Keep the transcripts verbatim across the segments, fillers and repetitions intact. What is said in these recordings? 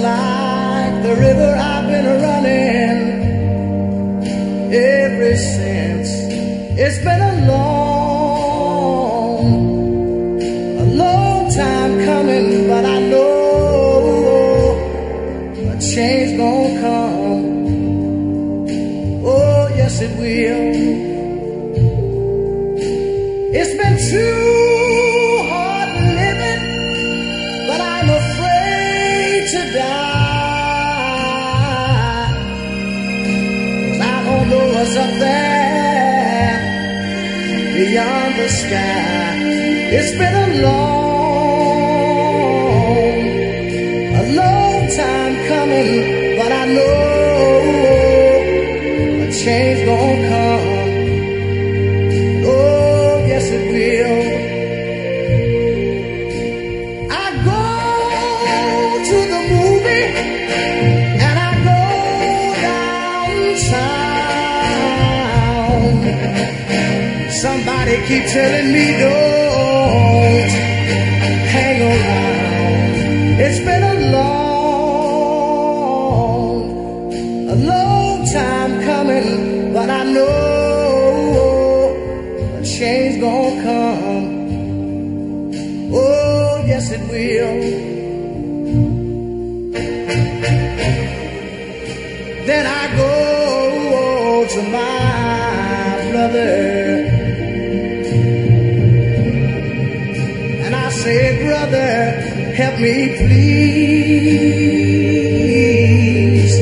like the river I've been running ever since. It's been a long, a long time coming, but I know a change gonna come. Oh, yes it will. It's been too hard living, but I'm afraid to die. 'Cause I don't know what's up there beyond the sky. It's been a long, a long time coming, but I know a change gonna come. Oh, yes it will. I go to the movie and I go downtown. Somebody keep telling me don't hang around. It's been a long, a long time coming, but I know a change gonna come. Oh, yes it will. Then I go to my brother and I say, brother, help me please.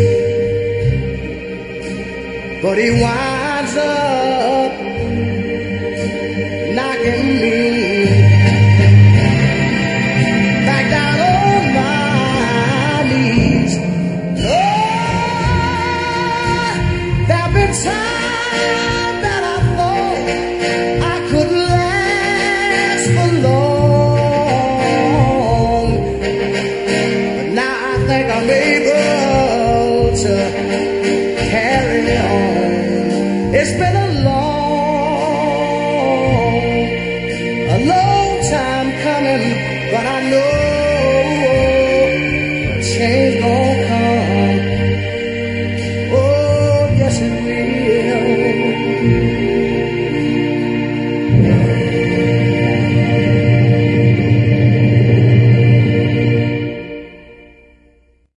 But he winds up knocking me back down on my knees. Oh, there've been times that I thought I couldn't last for long, but now I think I'm able to carry on. It's been a long